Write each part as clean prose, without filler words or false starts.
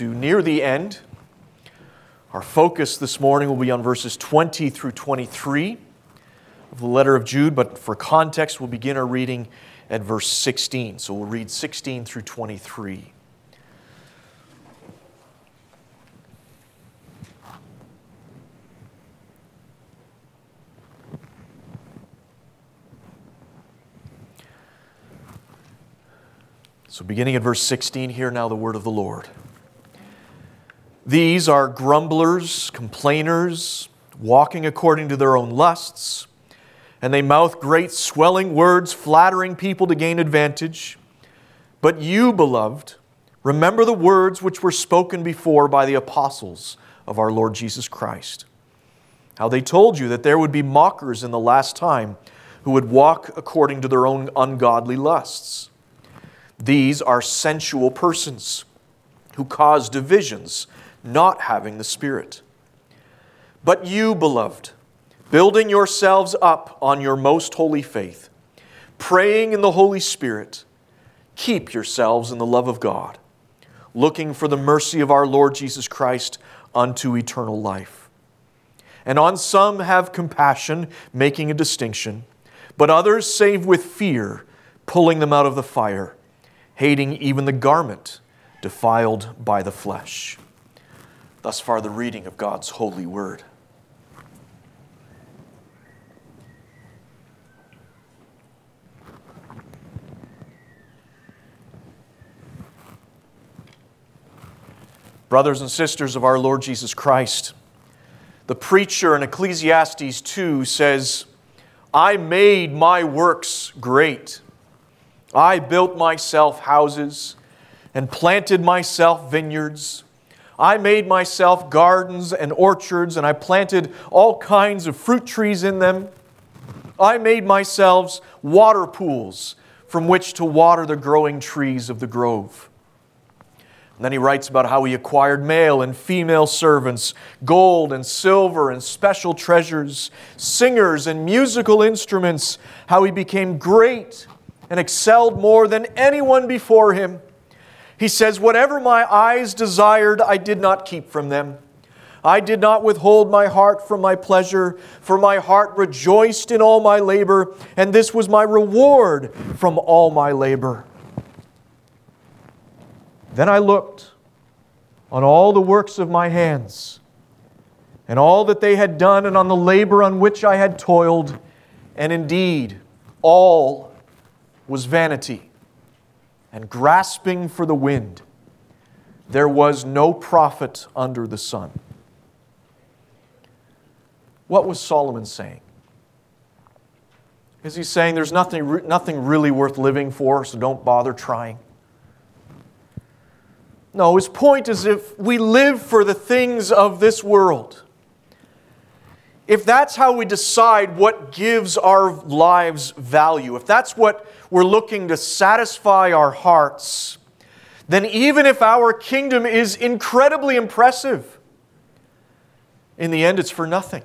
Near the end, our focus this morning will be on verses 20 through 23 of the letter of Jude, but for context, we'll begin our reading at verse 16. So we'll read 16 through 23. So beginning at verse 16, hear now the word of the Lord. These are grumblers, complainers, walking according to their own lusts, and they mouth great swelling words, flattering people to gain advantage. But you, beloved, remember the words which were spoken before by the apostles of our Lord Jesus Christ, how they told you that there would be mockers in the last time who would walk according to their own ungodly lusts. These are sensual persons who cause divisions, not having the Spirit. But you, beloved, building yourselves up on your most holy faith, praying in the Holy Spirit, keep yourselves in the love of God, looking for the mercy of our Lord Jesus Christ unto eternal life. And on some have compassion, making a distinction, but others save with fear, pulling them out of the fire, hating even the garment defiled by the flesh. Thus far the reading of God's holy word. Brothers and sisters of our Lord Jesus Christ, the preacher in Ecclesiastes 2 says, I made my works great. I built myself houses and planted myself vineyards. I made myself gardens and orchards, and I planted all kinds of fruit trees in them. I made myself water pools from which to water the growing trees of the grove. And then he writes about how he acquired male and female servants, gold and silver and special treasures, singers and musical instruments, how he became great and excelled more than anyone before him. He says, whatever my eyes desired, I did not keep from them. I did not withhold my heart from my pleasure, for my heart rejoiced in all my labor, and this was my reward from all my labor. Then I looked on all the works of my hands, and all that they had done, and on the labor on which I had toiled, and indeed all was vanity and grasping for the wind. There was no profit under the sun. What was Solomon saying? Is he saying there's nothing really worth living for, so don't bother trying? No, his point is if we live for the things of this world, if that's how we decide what gives our lives value, if that's what we're looking to satisfy our hearts, then even if our kingdom is incredibly impressive, in the end it's for nothing.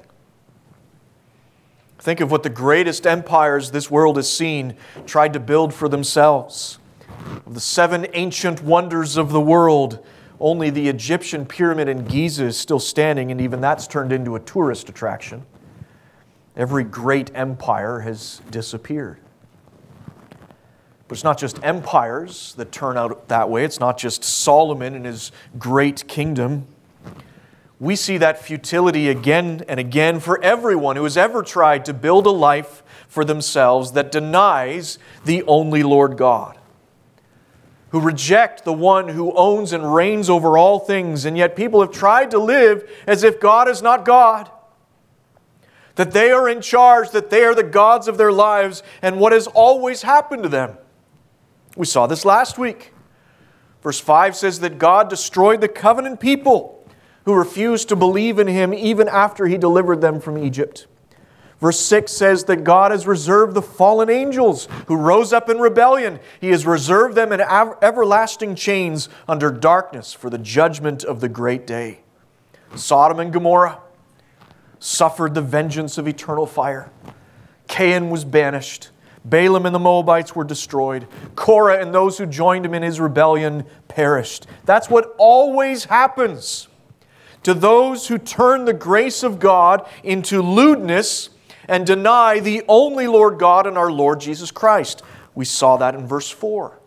Think of what the greatest empires this world has seen tried to build for themselves. Of the 7 ancient wonders of the world, only the Egyptian pyramid in Giza is still standing, and even that's turned into a tourist attraction. Every great empire has disappeared. But it's not just empires that turn out that way. It's not just Solomon and his great kingdom. We see that futility again and again for everyone who has ever tried to build a life for themselves that denies the only Lord God, who reject the one who owns and reigns over all things, and yet people have tried to live as if God is not God, that they are in charge, that they are the gods of their lives, and what has always happened to them. We saw this last week. Verse 5 says that God destroyed the covenant people who refused to believe in Him even after He delivered them from Egypt. Verse 6 says that God has reserved the fallen angels who rose up in rebellion. He has reserved them in everlasting chains under darkness for the judgment of the great day. Sodom and Gomorrah suffered the vengeance of eternal fire. Cain was banished. Balaam and the Moabites were destroyed. Korah and those who joined him in his rebellion perished. That's what always happens to those who turn the grace of God into lewdness and deny the only Lord God and our Lord Jesus Christ. We saw that in verse 4.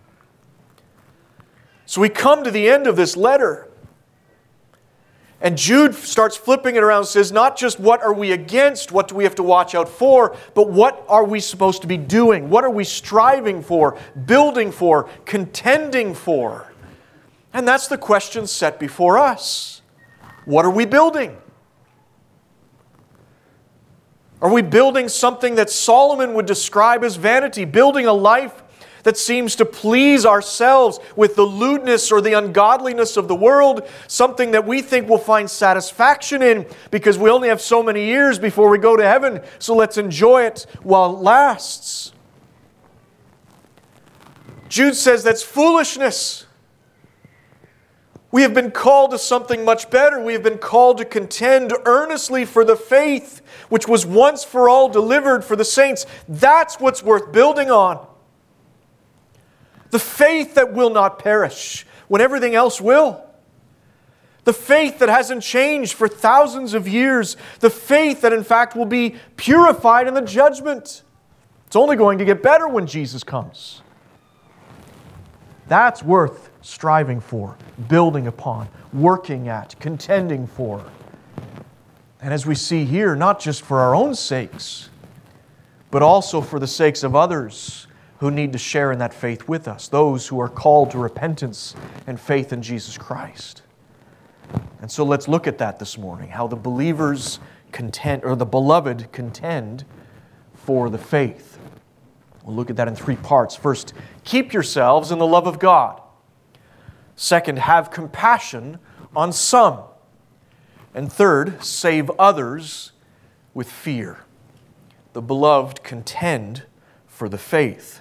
So we come to the end of this letter. And Jude starts flipping it around and says, not just what are we against, what do we have to watch out for, but what are we supposed to be doing? What are we striving for, building for, contending for? And that's the question set before us. What are we building? Are we building something that Solomon would describe as vanity, building a life that seems to please ourselves with the lewdness or the ungodliness of the world, something that we think we'll find satisfaction in because we only have so many years before we go to heaven, so let's enjoy it while it lasts? Jude says that's foolishness. We have been called to something much better. We have been called to contend earnestly for the faith which was once for all delivered for the saints. That's what's worth building on. The faith that will not perish when everything else will. The faith that hasn't changed for thousands of years. The faith that in fact will be purified in the judgment. It's only going to get better when Jesus comes. That's worth striving for, building upon, working at, contending for. And as we see here, not just for our own sakes, but also for the sakes of others who need to share in that faith with us, those who are called to repentance and faith in Jesus Christ. And so let's look at that this morning, how the believers contend, or the beloved contend for the faith. We'll look at that in 3 parts. First, keep yourselves in the love of God. Second, have compassion on some. And third, save others with fear. The beloved contend for the faith.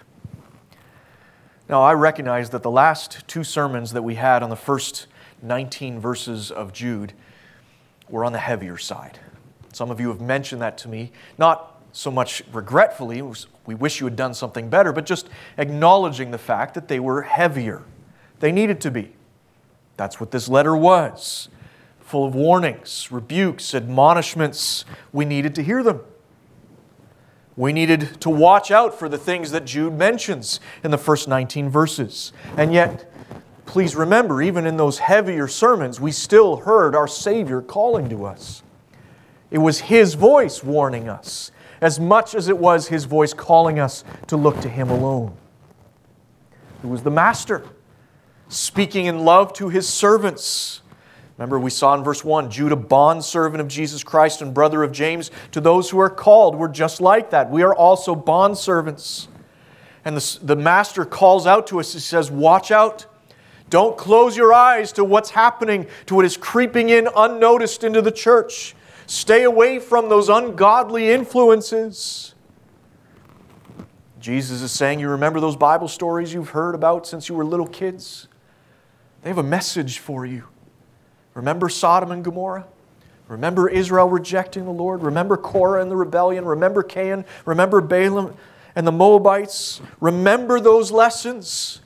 Now, I recognize that the last 2 sermons that we had on the first 19 verses of Jude were on the heavier side. Some of you have mentioned that to me, not so much regretfully, we wish you had done something better, but just acknowledging the fact that they were heavier. They needed to be. That's what this letter was. Full of warnings, rebukes, admonishments. We needed to hear them. We needed to watch out for the things that Jude mentions in the first 19 verses. And yet, please remember, even in those heavier sermons, we still heard our Savior calling to us. It was His voice warning us, as much as it was His voice calling us to look to Him alone. It was the Master, speaking in love to His servants. Remember, we saw in verse 1, Jude, a bondservant of Jesus Christ and brother of James. To those who are called, we're just like that. We are also bondservants. And the Master calls out to us. He says, watch out. Don't close your eyes to what's happening, to what is creeping in unnoticed into the church. Stay away from those ungodly influences. Jesus is saying, you remember those Bible stories you've heard about since you were little kids? They have a message for you. Remember Sodom and Gomorrah? Remember Israel rejecting the Lord? Remember Korah and the rebellion? Remember Cain? Remember Balaam and the Moabites? Remember those lessons.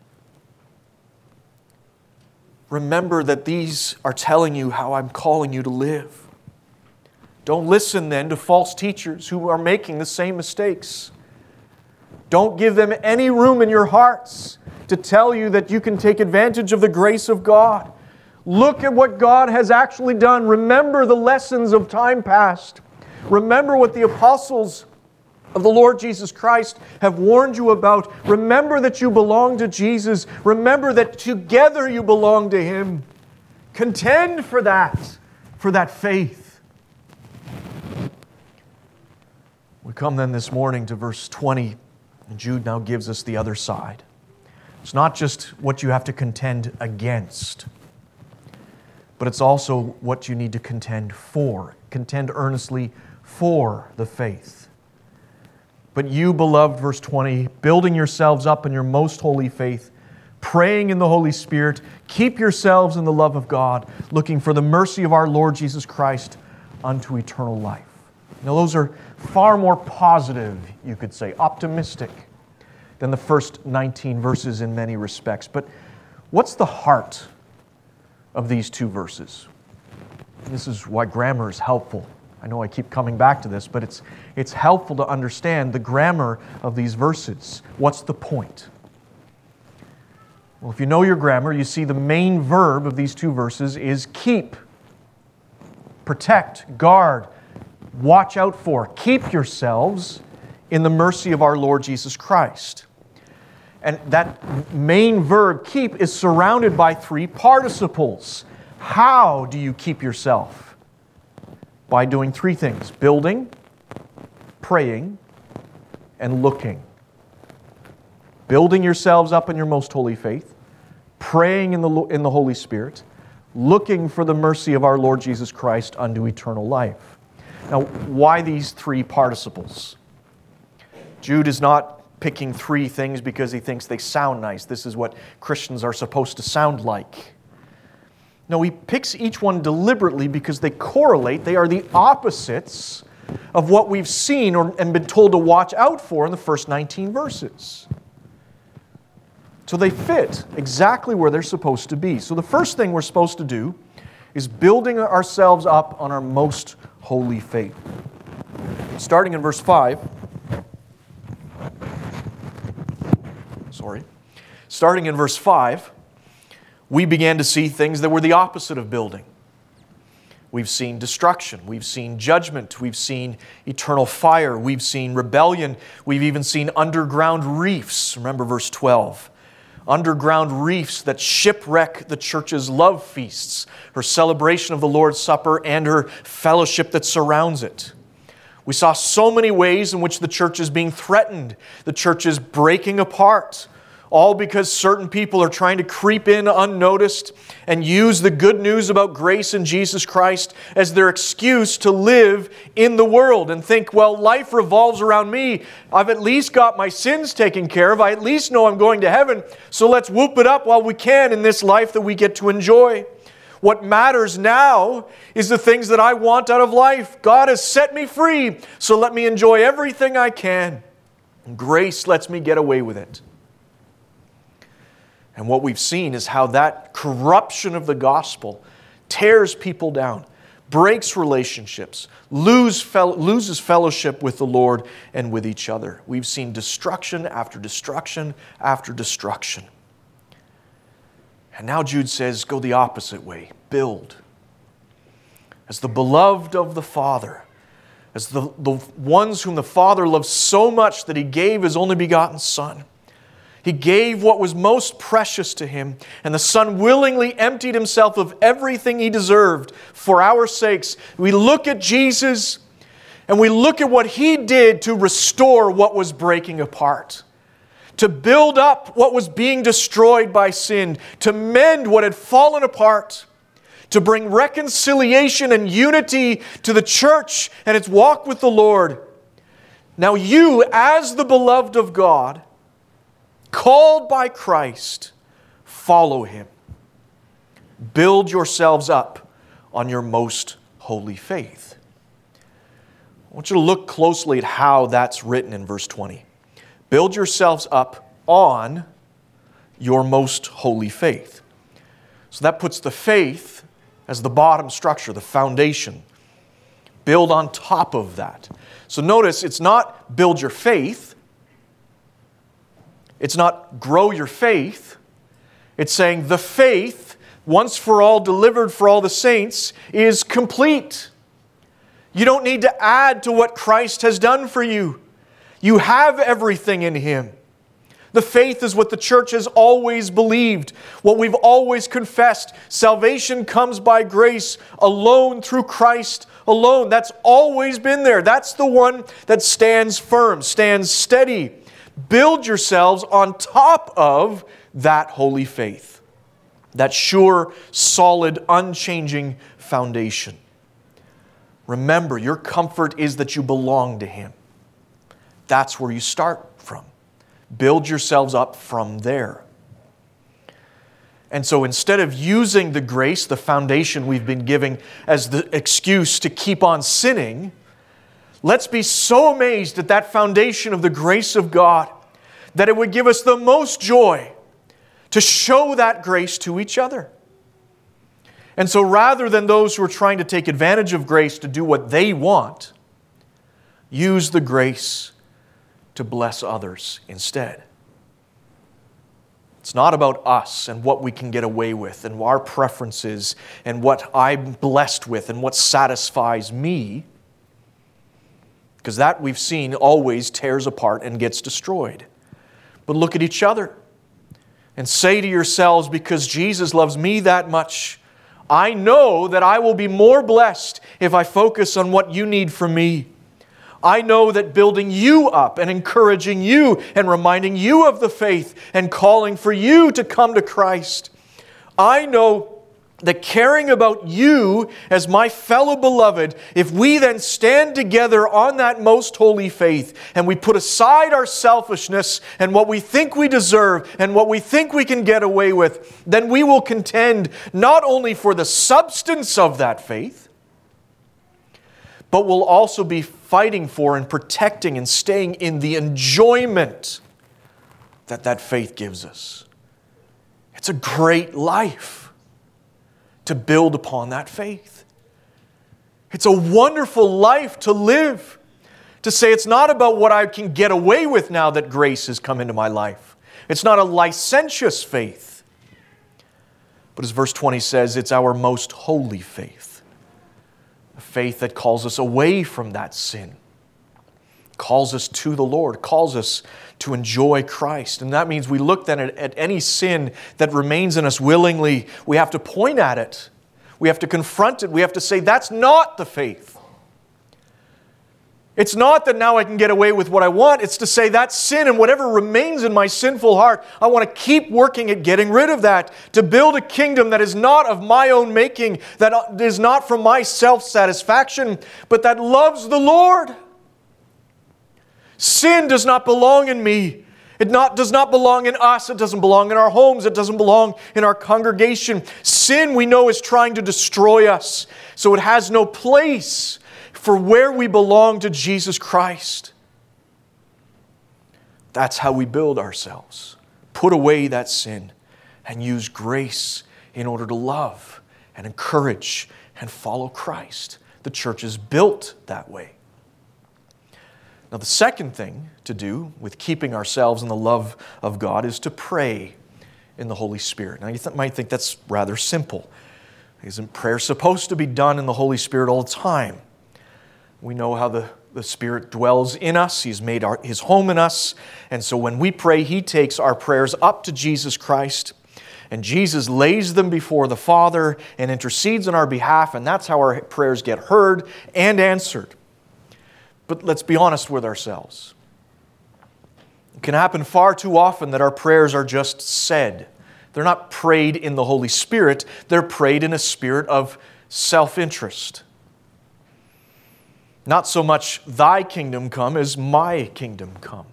Remember that these are telling you how I'm calling you to live. Don't listen then to false teachers who are making the same mistakes. Don't give them any room in your hearts to tell you that you can take advantage of the grace of God. Look at what God has actually done. Remember the lessons of time past. Remember what the apostles of the Lord Jesus Christ have warned you about. Remember that you belong to Jesus. Remember that together you belong to Him. Contend for that faith. We come then this morning to verse 20, and Jude now gives us the other side. It's not just what you have to contend against, but it's also what you need to contend for. Contend earnestly for the faith. But you, beloved, verse 20, building yourselves up in your most holy faith, praying in the Holy Spirit, keep yourselves in the love of God, looking for the mercy of our Lord Jesus Christ unto eternal life. Now, those are far more positive, you could say, optimistic than the first 19 verses in many respects. But what's the heart of these two verses? This is why grammar is helpful. I know I keep coming back to this, but it's helpful to understand the grammar of these verses. What's the point? Well, if you know your grammar, you see the main verb of these two verses is keep, protect, guard, watch out for. Keep yourselves in the mercy of our Lord Jesus Christ. And that main verb, keep, is surrounded by three participles. How do you keep yourself? By doing three things: building, praying, and looking. Building yourselves up in your most holy faith, praying in the Holy Spirit, looking for the mercy of our Lord Jesus Christ unto eternal life. Now, why these three participles? Jude is not picking three things because he thinks they sound nice. This is what Christians are supposed to sound like. No, he picks each one deliberately because they correlate. They are the opposites of what we've seen and been told to watch out for in the first 19 verses. So they fit exactly where they're supposed to be. So the first thing we're supposed to do is building ourselves up on our most holy faith. Starting in verse 5. Starting in verse 5, we began to see things that were the opposite of building. We've seen destruction, we've seen judgment, we've seen eternal fire, we've seen rebellion, we've even seen underground reefs. Remember verse 12. Underground reefs that shipwreck the church's love feasts, her celebration of the Lord's Supper, and her fellowship that surrounds it. We saw so many ways in which the church is being threatened. The church is breaking apart, all because certain people are trying to creep in unnoticed and use the good news about grace in Jesus Christ as their excuse to live in the world and think, well, life revolves around me. I've at least got my sins taken care of. I at least know I'm going to heaven, so let's whoop it up while we can in this life that we get to enjoy. What matters now is the things that I want out of life. God has set me free, so let me enjoy everything I can. Grace lets me get away with it. And what we've seen is how that corruption of the gospel tears people down, breaks relationships, loses fellowship with the Lord and with each other. We've seen destruction after destruction after destruction. And now Jude says, go the opposite way. Build. As the beloved of the Father, as the ones whom the Father loves so much that He gave His only begotten Son. He gave what was most precious to Him, and the Son willingly emptied Himself of everything He deserved for our sakes. We look at Jesus, and we look at what He did to restore what was breaking apart, to build up what was being destroyed by sin, to mend what had fallen apart, to bring reconciliation and unity to the church and its walk with the Lord. Now you, as the beloved of God, called by Christ, follow Him. Build yourselves up on your most holy faith. I want you to look closely at how that's written in verse 20. Build yourselves up on your most holy faith. So that puts the faith as the bottom structure, the foundation. Build on top of that. So notice, it's not build your faith. It's not grow your faith. It's saying the faith, once for all delivered for all the saints, is complete. You don't need to add to what Christ has done for you. You have everything in Him. The faith is what the church has always believed, what we've always confessed. Salvation comes by grace alone through Christ alone. That's always been there. That's the one that stands firm, stands steady. Build yourselves on top of that holy faith, that sure, solid, unchanging foundation. Remember, your comfort is that you belong to Him. That's where you start from. Build yourselves up from there. And so instead of using the grace, the foundation we've been giving, as the excuse to keep on sinning, Let's be so amazed at that foundation of the grace of God that it would give us the most joy to show that grace to each other. And so rather than those who are trying to take advantage of grace to do what they want, use the grace to bless others instead. It's not about us and what we can get away with and our preferences and what I'm blessed with and what satisfies me, because that we've seen always tears apart and gets destroyed. But look at each other and say to yourselves, because Jesus loves me that much, I know that I will be more blessed if I focus on what you need from me. I know that building you up and encouraging you and reminding you of the faith and calling for you to come to Christ. I know that caring about you as my fellow beloved, if we then stand together on that most holy faith and we put aside our selfishness and what we think we deserve and what we think we can get away with, then we will contend not only for the substance of that faith, but we'll also be fighting for and protecting and staying in the enjoyment that that faith gives us. It's a great life to build upon that faith. It's a wonderful life to live. To say it's not about what I can get away with now that grace has come into my life. It's not a licentious faith. But as verse 20 says, it's our most holy faith. A faith that calls us away from that sin. Calls us to the Lord. Calls us to enjoy Christ. And that means we look then at any sin that remains in us willingly. We have to point at it. We have to confront it. We have to say, that's not the faith. It's not that now I can get away with what I want. It's to say that sin and whatever remains in my sinful heart, I want to keep working at getting rid of that. To build a kingdom that is not of my own making, that is not from my self-satisfaction, but that loves the Lord. Sin does not belong in me. It does not belong in us. It doesn't belong in our homes. It doesn't belong in our congregation. Sin, we know, is trying to destroy us. So it has no place for where we belong to Jesus Christ. That's how we build ourselves. Put away that sin and use grace in order to love and encourage and follow Christ. The church is built that way. Now, the second thing to do with keeping ourselves in the love of God is to pray in the Holy Spirit. Now, you might think that's rather simple. Isn't prayer supposed to be done in the Holy Spirit all the time? We know how the Spirit dwells in us. He's made His home in us. And so when we pray, He takes our prayers up to Jesus Christ. And Jesus lays them before the Father and intercedes on our behalf. And that's how our prayers get heard and answered. But let's be honest with ourselves. It can happen far too often that our prayers are just said. They're not prayed in the Holy Spirit. They're prayed in a spirit of self-interest. Not so much thy kingdom come as my kingdom come.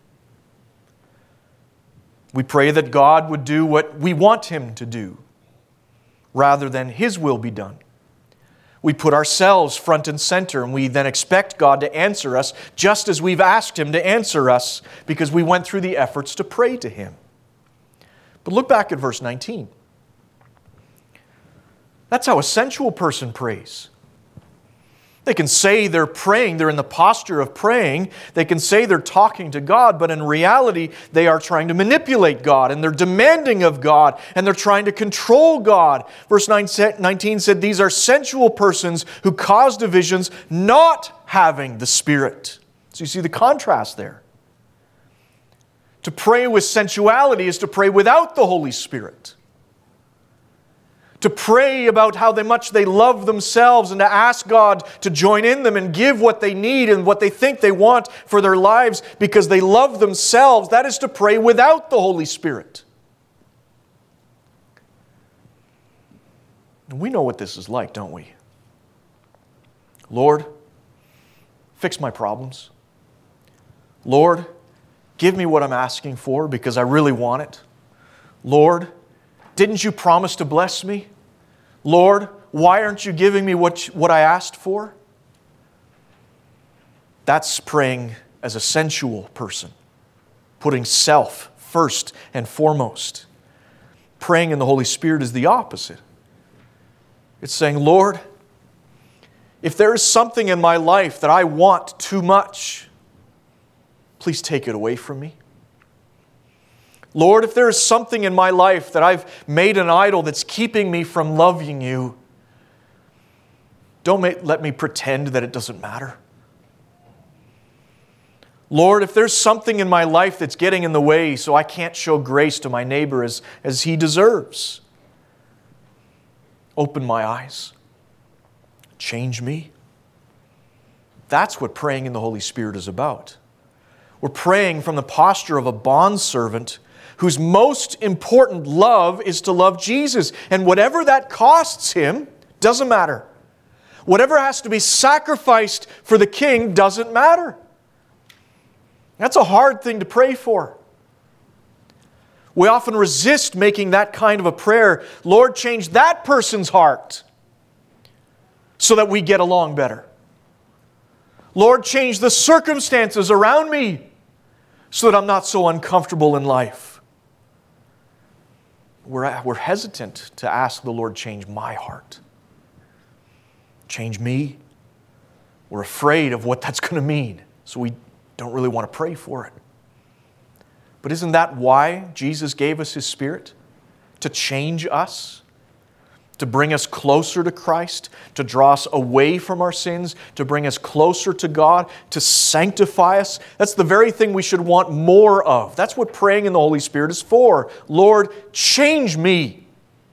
We pray that God would do what we want Him to do, rather than His will be done. We put ourselves front and center, and we then expect God to answer us just as we've asked Him to answer us because we went through the efforts to pray to Him. But look back at verse 19. That's how a sensual person prays. They can say they're praying, they're in the posture of praying. They can say they're talking to God, but in reality, they are trying to manipulate God, and they're demanding of God, and they're trying to control God. Verse 19 said, these are sensual persons who cause divisions, not having the Spirit. So you see the contrast there. To pray with sensuality is to pray without the Holy Spirit. To pray about how much they love themselves and to ask God to join in them and give what they need and what they think they want for their lives because they love themselves. That is to pray without the Holy Spirit. And we know what this is like, don't we? Lord, fix my problems. Lord, give me what I'm asking for because I really want it. Lord, didn't you promise to bless me? Lord, why aren't you giving me what I asked for? That's praying as a sensual person, putting self first and foremost. Praying in the Holy Spirit is the opposite. It's saying, Lord, if there is something in my life that I want too much, please take it away from me. Lord, if there is something in my life that I've made an idol that's keeping me from loving you, don't let me pretend that it doesn't matter. Lord, if there's something in my life that's getting in the way so I can't show grace to my neighbor as he deserves, open my eyes. Change me. That's what praying in the Holy Spirit is about. We're praying from the posture of a bondservant whose most important love is to love Jesus. And whatever that costs him, doesn't matter. Whatever has to be sacrificed for the King doesn't matter. That's a hard thing to pray for. We often resist making that kind of a prayer. Lord, change that person's heart so that we get along better. Lord, change the circumstances around me so that I'm not so uncomfortable in life. We're hesitant to ask the Lord, change my heart. Change me. We're afraid of what that's going to mean, so we don't really want to pray for it. But isn't that why Jesus gave us His Spirit? To change us, to bring us closer to Christ, to draw us away from our sins, to bring us closer to God, to sanctify us. That's the very thing we should want more of. That's what praying in the Holy Spirit is for. Lord, change me.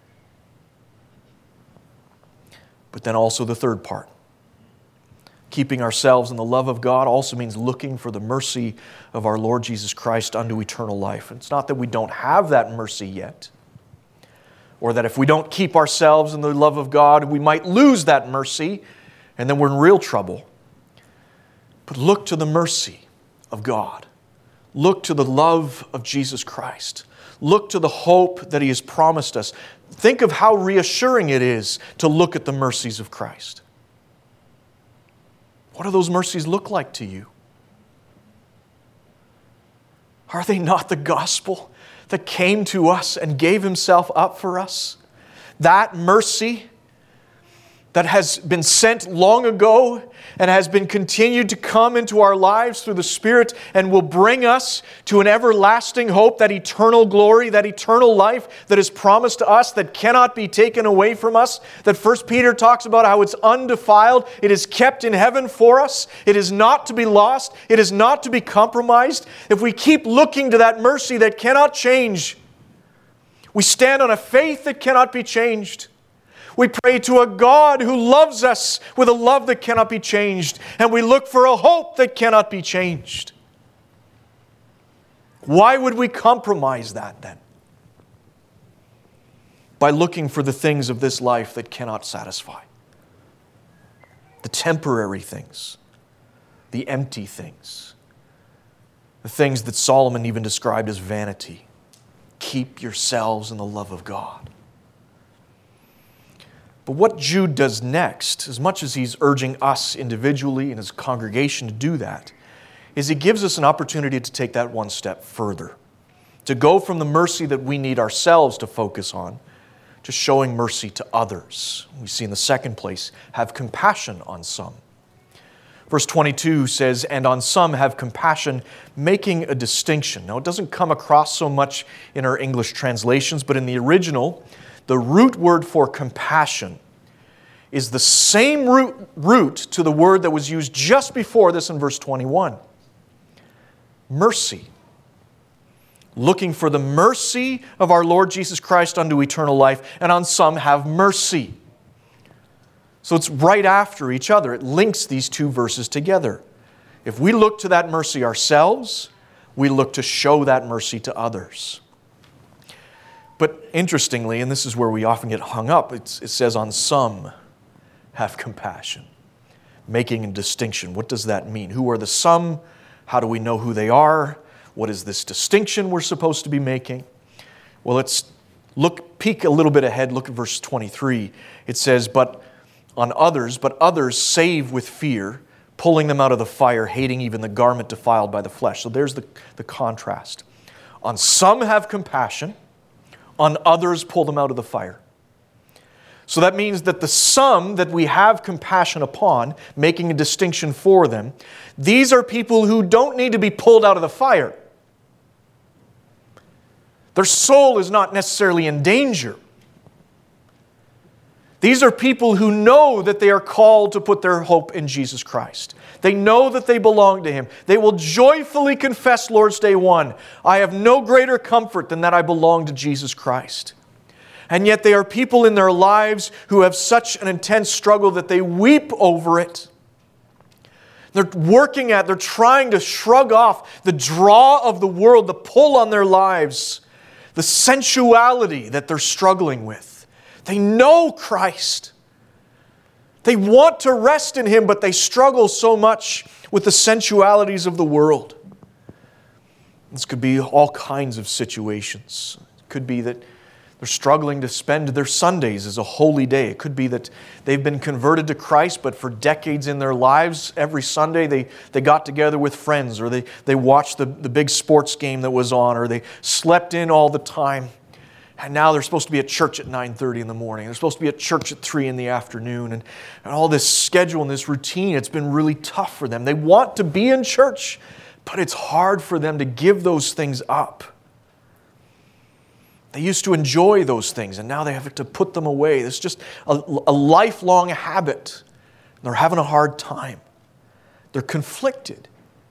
But then also the third part. Keeping ourselves in the love of God also means looking for the mercy of our Lord Jesus Christ unto eternal life. It's not that we don't have that mercy yet, or that if we don't keep ourselves in the love of God, we might lose that mercy, and then we're in real trouble. But look to the mercy of God. Look to the love of Jesus Christ. Look to the hope that He has promised us. Think of how reassuring it is to look at the mercies of Christ. What do those mercies look like to you? Are they not the gospel that came to us and gave Himself up for us? That mercy that has been sent long ago and has been continued to come into our lives through the Spirit and will bring us to an everlasting hope, that eternal glory, that eternal life that is promised to us, that cannot be taken away from us, that 1 Peter talks about how it's undefiled, it is kept in heaven for us, it is not to be lost, it is not to be compromised. If we keep looking to that mercy that cannot change, we stand on a faith that cannot be changed. We pray to a God who loves us with a love that cannot be changed. And we look for a hope that cannot be changed. Why would we compromise that then? By looking for the things of this life that cannot satisfy. The temporary things. The empty things. The things that Solomon even described as vanity. Keep yourselves in the love of God. But what Jude does next, as much as he's urging us individually and his congregation to do that, is he gives us an opportunity to take that one step further. To go from the mercy that we need ourselves to focus on, to showing mercy to others. We see in the second place, have compassion on some. Verse 22 says, and on some have compassion, making a distinction. Now it doesn't come across so much in our English translations, but in the original, the root word for compassion is the same root to the word that was used just before this in verse 21. Mercy. Looking for the mercy of our Lord Jesus Christ unto eternal life, and on some have mercy. So it's right after each other. It links these two verses together. If we look to that mercy ourselves, we look to show that mercy to others. But interestingly, and this is where we often get hung up, it says on some have compassion, making a distinction. What does that mean? Who are the some? How do we know who they are? What is this distinction we're supposed to be making? Well, let's peek a little bit ahead. Look at verse 23. It says, but others save with fear, pulling them out of the fire, hating even the garment defiled by the flesh. So there's the contrast. On some have compassion, on others pull them out of the fire. So that means that the some that we have compassion upon, making a distinction for them, these are people who don't need to be pulled out of the fire. Their soul is not necessarily in danger. These are people who know that they are called to put their hope in Jesus Christ. They know that they belong to Him. They will joyfully confess Lord's Day 1, I have no greater comfort than that I belong to Jesus Christ. And yet they are people in their lives who have such an intense struggle that they weep over it. They're trying to shrug off the draw of the world, the pull on their lives, the sensuality that they're struggling with. They know Christ. They want to rest in Him, but they struggle so much with the sensualities of the world. This could be all kinds of situations. It could be that they're struggling to spend their Sundays as a holy day. It could be that they've been converted to Christ, but for decades in their lives, every Sunday they got together with friends, or they watched the big sports game that was on, or they slept in all the time. And now they're supposed to be at church at 9:30 in the morning. They're supposed to be at church at 3 in the afternoon. And all this schedule and this routine, it's been really tough for them. They want to be in church, but it's hard for them to give those things up. They used to enjoy those things, and now they have to put them away. It's just a lifelong habit. They're having a hard time. They're conflicted.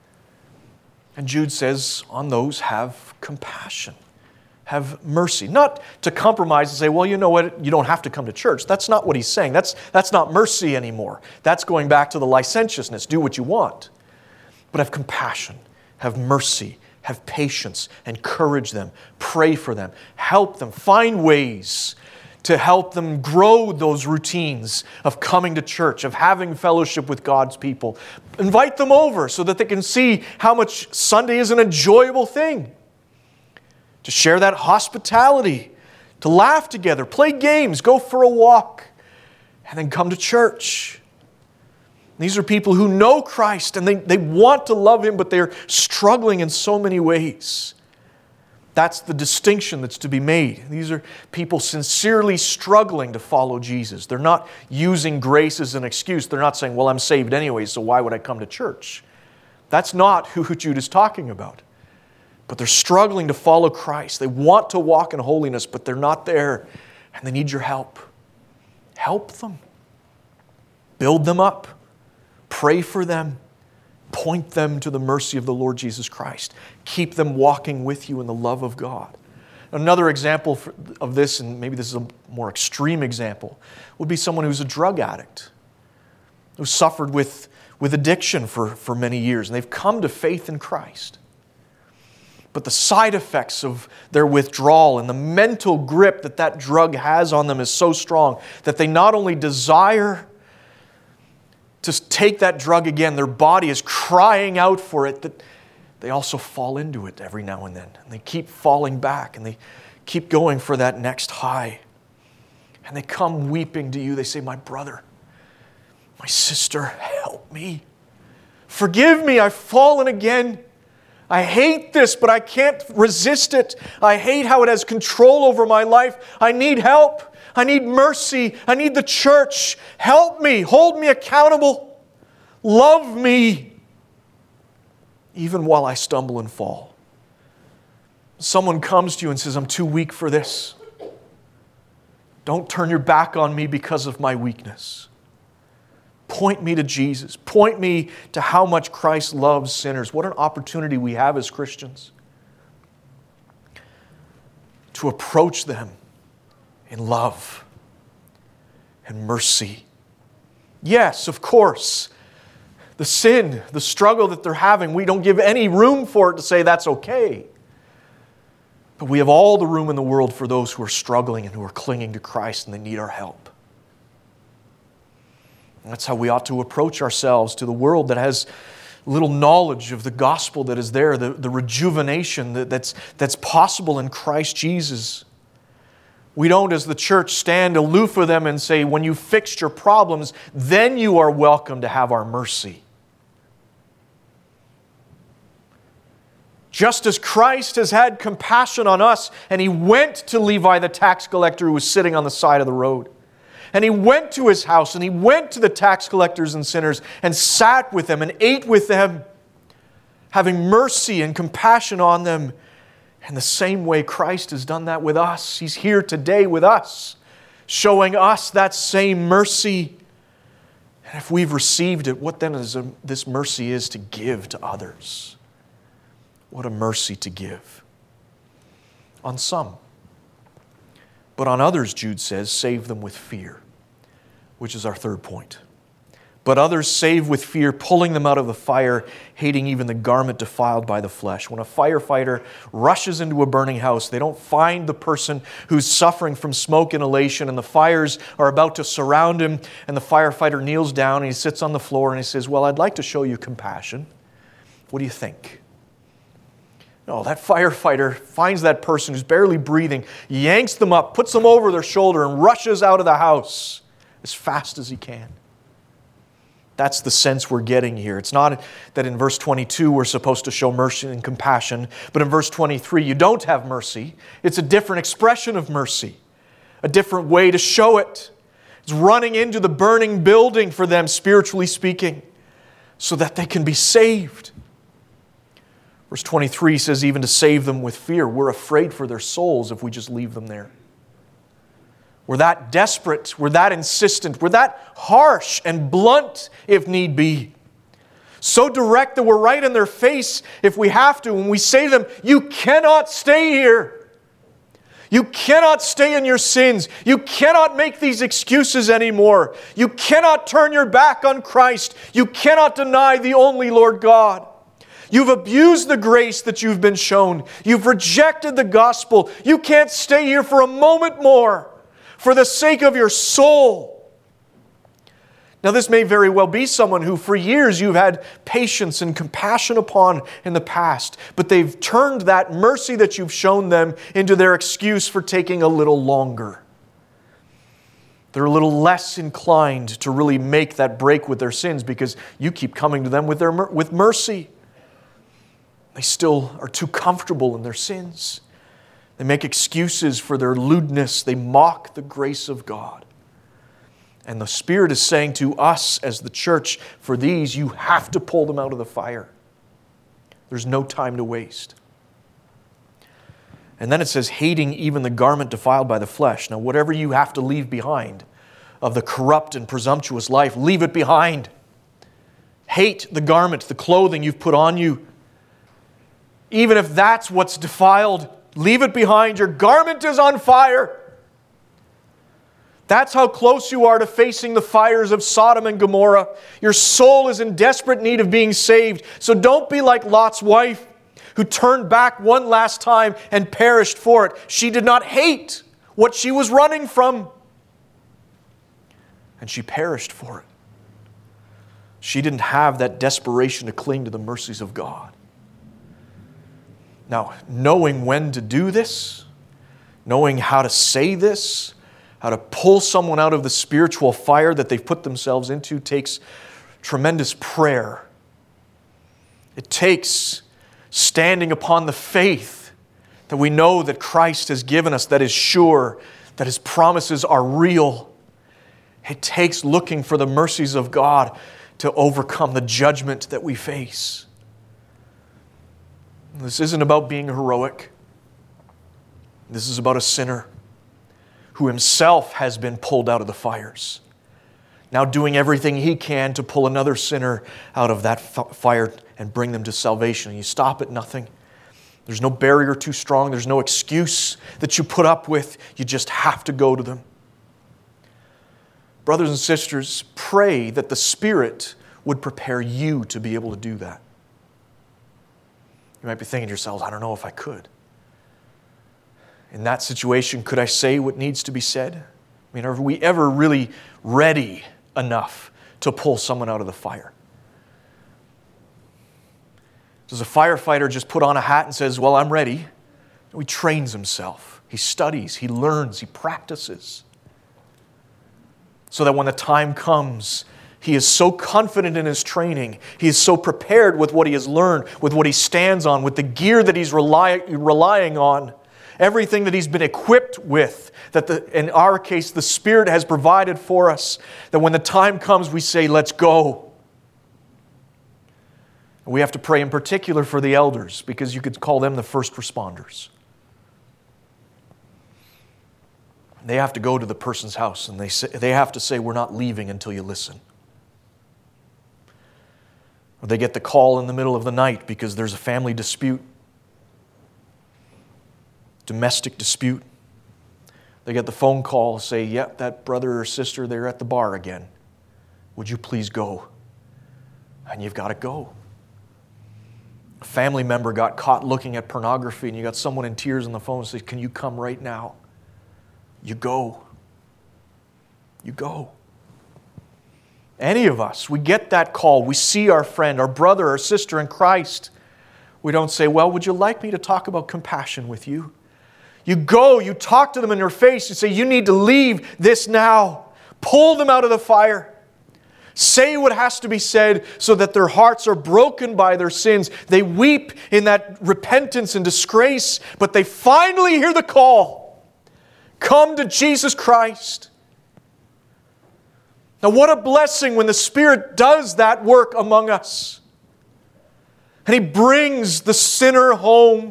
And Jude says, on those have compassion. Have mercy. Not to compromise and say, well, you know what, you don't have to come to church. That's not what he's saying. That's not mercy anymore. That's going back to the licentiousness. Do what you want. But have compassion. Have mercy. Have patience. Encourage them. Pray for them. Help them. Find ways to help them grow those routines of coming to church, of having fellowship with God's people. Invite them over so that they can see how much Sunday is an enjoyable thing. To share that hospitality, to laugh together, play games, go for a walk, and then come to church. These are people who know Christ and they want to love Him, but they're struggling in so many ways. That's the distinction that's to be made. These are people sincerely struggling to follow Jesus. They're not using grace as an excuse. They're not saying, well, I'm saved anyway, so why would I come to church? That's not who Jude is talking about. But they're struggling to follow Christ. They want to walk in holiness, but they're not there. And they need your help. Help them. Build them up. Pray for them. Point them to the mercy of the Lord Jesus Christ. Keep them walking with you in the love of God. Another example of this, and maybe this is a more extreme example, would be someone who's a drug addict, who suffered with addiction for many years, and they've come to faith in Christ. But the side effects of their withdrawal and the mental grip that drug has on them is so strong that they not only desire to take that drug again, their body is crying out for it, that they also fall into it every now and then. And they keep falling back and they keep going for that next high. And they come weeping to you. They say, my brother, my sister, help me. Forgive me, I've fallen again. I hate this, but I can't resist it. I hate how it has control over my life. I need help. I need mercy. I need the church. Help me. Hold me accountable. Love me, even while I stumble and fall. Someone comes to you and says, I'm too weak for this. Don't turn your back on me because of my weakness. Point me to Jesus. Point me to how much Christ loves sinners. What an opportunity we have as Christians to approach them in love and mercy. Yes, of course, the sin, the struggle that they're having, we don't give any room for it to say that's okay. But we have all the room in the world for those who are struggling and who are clinging to Christ and they need our help. And that's how we ought to approach ourselves to the world that has little knowledge of the gospel that is there, the rejuvenation that's possible in Christ Jesus. We don't, as the church, stand aloof of them and say, when you fixed your problems, then you are welcome to have our mercy. Just as Christ has had compassion on us, and He went to Levi the tax collector who was sitting on the side of the road. And He went to his house, and He went to the tax collectors and sinners, and sat with them and ate with them, having mercy and compassion on them. In the same way Christ has done that with us. He's here today with us, showing us that same mercy. And if we've received it, what then is this mercy is to give to others? What a mercy to give. On some. But on others, Jude says, save them with fear, which is our third point. But others save with fear, pulling them out of the fire, hating even the garment defiled by the flesh. When a firefighter rushes into a burning house, they don't find the person who's suffering from smoke inhalation, and the fires are about to surround him, and the firefighter kneels down, and he sits on the floor, and he says, well, I'd like to show you compassion. What do you think? No, that firefighter finds that person who's barely breathing, yanks them up, puts them over their shoulder, and rushes out of the house as fast as he can. That's the sense we're getting here. It's not that in verse 22 we're supposed to show mercy and compassion, but in verse 23 you don't have mercy. It's a different expression of mercy, a different way to show it. It's running into the burning building for them, spiritually speaking, so that they can be saved. Verse 23 says, even to save them with fear. We're afraid for their souls if we just leave them there. We're that desperate, we're that insistent, we're that harsh and blunt if need be. So direct that we're right in their face if we have to. When we say to them, you cannot stay here. You cannot stay in your sins. You cannot make these excuses anymore. You cannot turn your back on Christ. You cannot deny the only Lord God. You've abused the grace that you've been shown. You've rejected the gospel. You can't stay here for a moment more for the sake of your soul. Now, this may very well be someone who for years you've had patience and compassion upon in the past, but they've turned that mercy that you've shown them into their excuse for taking a little longer. They're a little less inclined to really make that break with their sins because you keep coming to them with mercy. They still are too comfortable in their sins. They make excuses for their lewdness. They mock the grace of God. And the Spirit is saying to us as the church, for these, you have to pull them out of the fire. There's no time to waste. And then it says, hating even the garment defiled by the flesh. Now, whatever you have to leave behind of the corrupt and presumptuous life, leave it behind. Hate the garment, the clothing you've put on you. Even if that's what's defiled, leave it behind. Your garment is on fire. That's how close you are to facing the fires of Sodom and Gomorrah. Your soul is in desperate need of being saved. So don't be like Lot's wife, who turned back one last time and perished for it. She did not hate what she was running from, and she perished for it. She didn't have that desperation to cling to the mercies of God. Now, knowing when to do this, knowing how to say this, how to pull someone out of the spiritual fire that they've put themselves into takes tremendous prayer. It takes standing upon the faith that we know that Christ has given us, that is sure, that His promises are real. It takes looking for the mercies of God to overcome the judgment that we face. This isn't about being heroic. This is about a sinner who himself has been pulled out of the fires, now doing everything he can to pull another sinner out of that fire and bring them to salvation. And you stop at nothing. There's no barrier too strong. There's no excuse that you put up with. You just have to go to them. Brothers and sisters, pray that the Spirit would prepare you to be able to do that. You might be thinking to yourselves, I don't know if I could. In that situation, could I say what needs to be said? I mean, are we ever really ready enough to pull someone out of the fire? Does a firefighter just put on a hat and says, well, I'm ready? No, he trains himself. He studies, he learns, he practices. So that when the time comes He is so confident in his training. He is so prepared with what he has learned, with what he stands on, with the gear that he's relying on, everything that he's been equipped with, that in our case, the Spirit has provided for us, that when the time comes, we say, let's go. And we have to pray in particular for the elders, because you could call them the first responders. They have to go to the person's house, and they have to say, we're not leaving until you listen. Or they get the call in the middle of the night because there's a family dispute, domestic dispute. They get the phone call, say, yep, that brother or sister, they're at the bar again. Would you please go? And you've got to go. A family member got caught looking at pornography, and you got someone in tears on the phone and says, can you come right now? You go. You go. Any of us, we get that call. We see our friend, our brother, our sister in Christ. We don't say, well, would you like me to talk about compassion with you? You go, you talk to them in their face. You say, you need to leave this now. Pull them out of the fire. Say what has to be said so that their hearts are broken by their sins. They weep in that repentance and disgrace, but they finally hear the call. Come to Jesus Christ. Now, what a blessing when the Spirit does that work among us. And He brings the sinner home.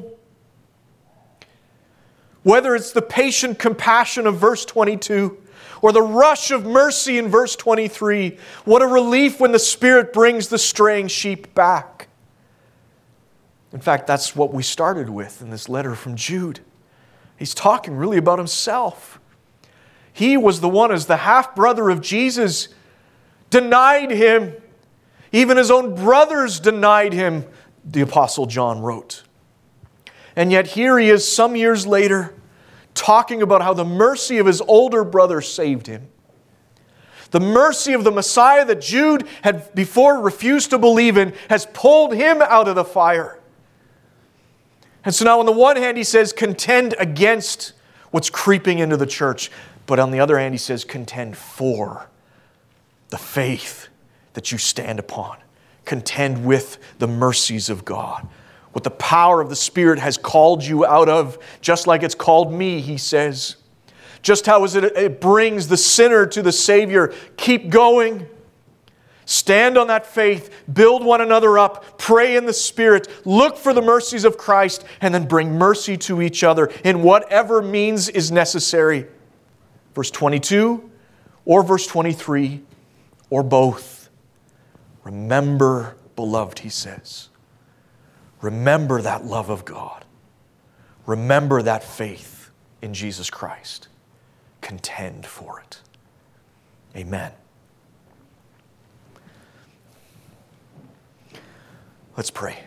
Whether it's the patient compassion of verse 22 or the rush of mercy in verse 23, what a relief when the Spirit brings the straying sheep back. In fact, that's what we started with in this letter from Jude. He's talking really about himself. He was the one, as the half-brother of Jesus, denied Him. Even His own brothers denied Him, the Apostle John wrote. And yet here he is some years later, talking about how the mercy of his older brother saved him. The mercy of the Messiah that Jude had before refused to believe in has pulled him out of the fire. And so now on the one hand he says, contend against what's creeping into the church. But on the other hand he says, contend for the faith that you stand upon. Contend with the mercies of God. What the power of the Spirit has called you out of, just like it's called me, he says. Just how it brings the sinner to the Savior. Keep going. Stand on that faith. Build one another up. Pray in the Spirit. Look for the mercies of Christ. And then bring mercy to each other in whatever means is necessary. Verse 22 or verse 23 or both. Remember, beloved, he says. Remember that love of God. Remember that faith in Jesus Christ. Contend for it. Amen. Let's pray.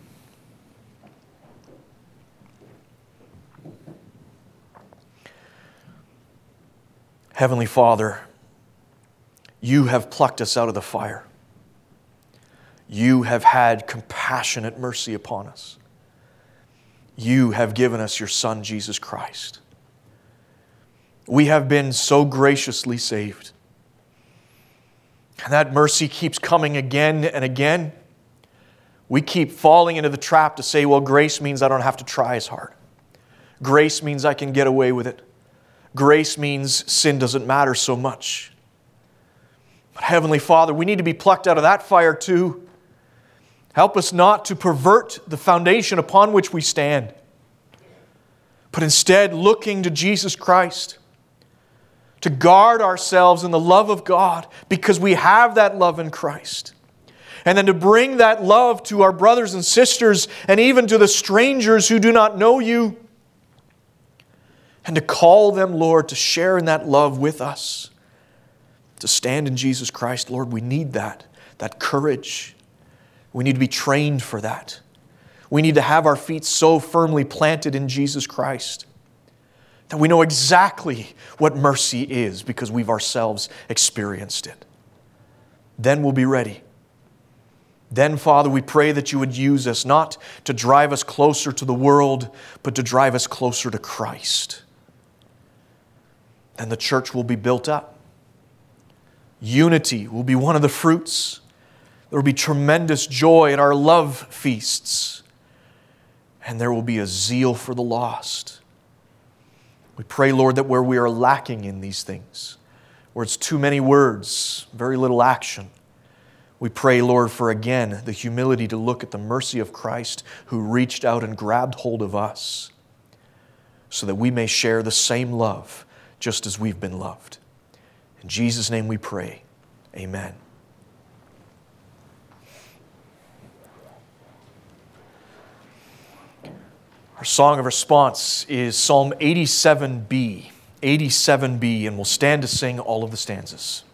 Heavenly Father, You have plucked us out of the fire. You have had compassionate mercy upon us. You have given us Your Son, Jesus Christ. We have been so graciously saved. And that mercy keeps coming again and again. We keep falling into the trap to say, well, grace means I don't have to try as hard. Grace means I can get away with it. Grace means sin doesn't matter so much. But Heavenly Father, we need to be plucked out of that fire too. Help us not to pervert the foundation upon which we stand, but instead looking to Jesus Christ, to guard ourselves in the love of God because we have that love in Christ. And then to bring that love to our brothers and sisters and even to the strangers who do not know You. And to call them, Lord, to share in that love with us. To stand in Jesus Christ, Lord, we need that courage. We need to be trained for that. We need to have our feet so firmly planted in Jesus Christ that we know exactly what mercy is because we've ourselves experienced it. Then we'll be ready. Then, Father, we pray that You would use us not to drive us closer to the world, but to drive us closer to Christ. Then the church will be built up. Unity will be one of the fruits. There will be tremendous joy at our love feasts. And there will be a zeal for the lost. We pray, Lord, that where we are lacking in these things, where it's too many words, very little action, we pray, Lord, for again the humility to look at the mercy of Christ who reached out and grabbed hold of us so that we may share the same love just as we've been loved. In Jesus' name we pray. Amen. Our song of response is Psalm 87b. 87b, and we'll stand to sing all of the stanzas.